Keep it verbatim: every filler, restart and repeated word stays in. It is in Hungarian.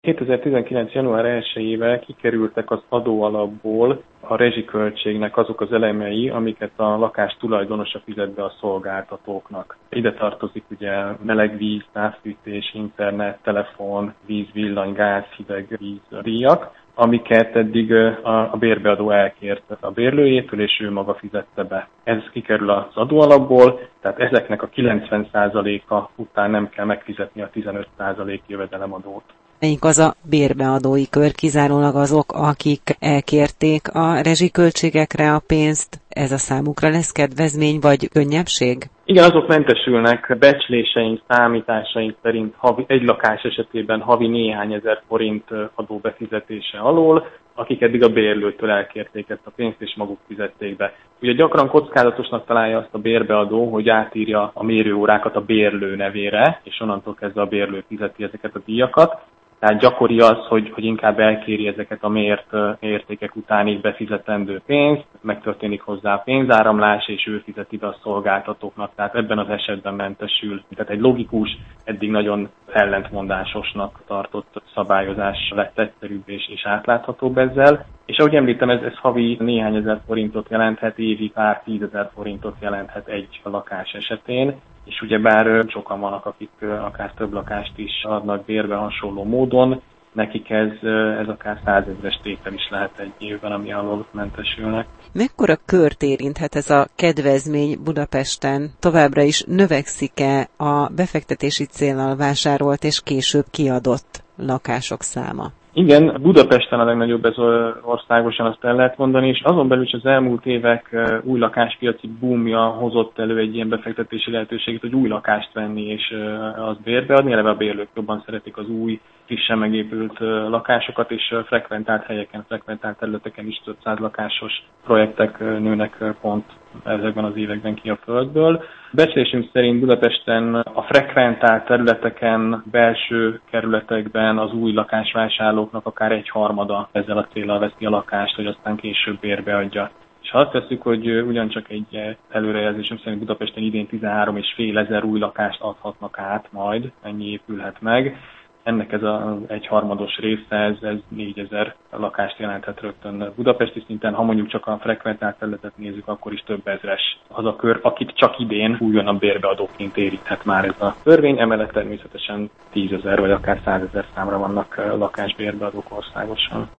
kétezer-tizenkilenc. január elsejével kikerültek az adóalapból a rezsiköltségnek azok az elemei, amiket a lakás tulajdonosa fizet be a szolgáltatóknak. Ide tartozik ugye melegvíz, távfűtés, internet, telefon, víz, villany, gáz, hidegvíz díjak, amiket eddig a bérbeadó elkért a bérlőjétől, és ő maga fizette be. Ez kikerül az adóalapból, tehát ezeknek a kilencven százaléka után nem kell megfizetni a tizenöt százalék jövedelemadót. Melyik az a bérbeadói kör, kizárólag azok, akik elkérték a rezsiköltségekre a pénzt? Ez a számukra lesz kedvezmény vagy könnyebbség? Igen, azok mentesülnek becsléseink, számításaink szerint havi, egy lakás esetében havi néhány ezer forint adóbefizetése alól, akik eddig a bérlőtől elkérték ezt a pénzt, és maguk fizették be. Ugye gyakran kockázatosnak találja azt a bérbeadó, hogy átírja a mérőórákat a bérlő nevére, és onnantól kezdve a bérlő fizeti ezeket a díjakat. Tehát gyakori az, hogy, hogy inkább elkéri ezeket a mért értékek utáni befizetendő pénzt, megtörténik hozzá a pénzáramlás, és ő fizeti be a szolgáltatóknak. Tehát ebben az esetben mentesül. Tehát egy logikus, eddig nagyon ellentmondásosnak tartott szabályozás lett egyszerűbb és, és átláthatóbb ezzel. És ahogy említem, ez, ez havi néhány ezer forintot jelenthet, évi pár tízezer forintot jelenthet egy lakás esetén. És ugyebár sokan vannak, akik akár több lakást is adnak bérbe hasonló módon, nekik ez, ez akár százezres tétel is lehet egy évben, ami alól mentesülnek. Mekkora kört érinthet ez a kedvezmény Budapesten? Továbbra is növekszik-e a befektetési céllal vásárolt és később kiadott lakások száma? Igen, Budapesten a legnagyobb ez országosan, azt el lehet mondani, és azon belül is az elmúlt évek új lakáspiaci boomja hozott elő egy ilyen befektetési lehetőséget, hogy új lakást venni és azt bérbeadni. Eleve a bérlők jobban szeretik az új, frissen megépült lakásokat, és frekventált helyeken, frekventált területeken is több száz lakásos projektek nőnek pont ezekben az években ki a földből. Becslésünk szerint Budapesten a frekventált területeken, belső kerületekben az új lakásvásárlóknak akár egy harmada ezzel a céllal veszi a lakást, hogy aztán később bérbeadja. És ha azt tesszük, hogy ugyancsak egy előrejelzésünk szerint Budapesten idén tizenhárom és fél ezer új lakást adhatnak át majd, ennyi épülhet meg. Ennek ez az egyharmados része, ez, ez négyezer lakást jelenthet rögtön budapesti szinten. Ha mondjuk csak a frekventált területet nézzük, akkor is több ezres az a kör, akit csak idén újonnan bérbeadóként érinthet már ez a törvény. Emellett természetesen tízezer vagy akár százezer számra vannak lakásbérbeadók országosan.